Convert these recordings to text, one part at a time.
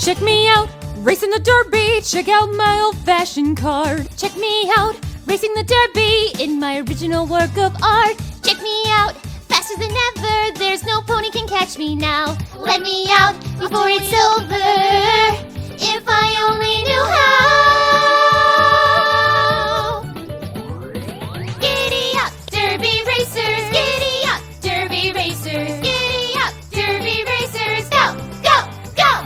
Check me out, racing the derby. Check out my old-fashioned car. Check me out, racing the derby in my original work of art. Check me out, faster than ever. There's no pony can catch me now. Let me out before it's over. If I only knew how. Giddy up, derby racers. Giddy up, derby racers. Giddy up, derby racers. Go, go, go.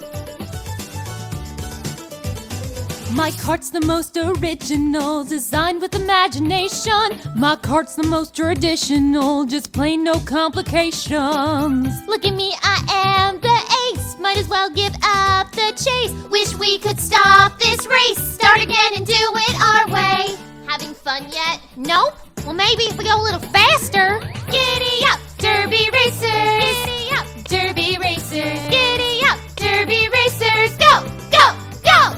My kart's the most original, designed with imagination. My kart's the most traditional, just plain no complications. Look at me, I am the ace. Might as well give up the chase. Wish we could stop this race. Start again and do it our way. Having fun yet? Nope. Well, maybe if we go a little faster. Giddy up, derby racers. Giddy up, derby racers. Giddy up, derby racers. Go, go, go.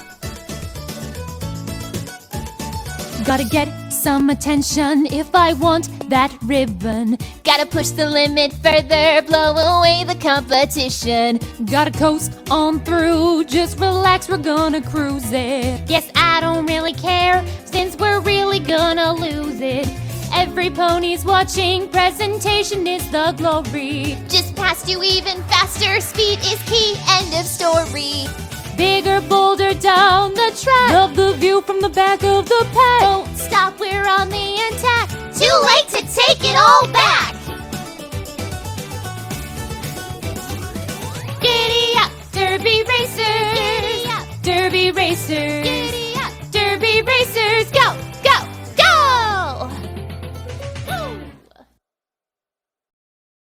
Gotta get some attention if I want that ribbon. Gotta push the limit further, blow away the competition. Gotta coast on through, just relax, we're gonna cruise it. Guess I don't really care, since we're really gonna lose it. Every pony's watching, presentation is the glory. Just past you even faster, speed is key, end of story. Bigger, bolder down the track. Love the view from the back of the pack. Don't stop, we're on the attack. Too late to take it all back. Giddy up, derby racers. Giddy up, Derby racers. giddy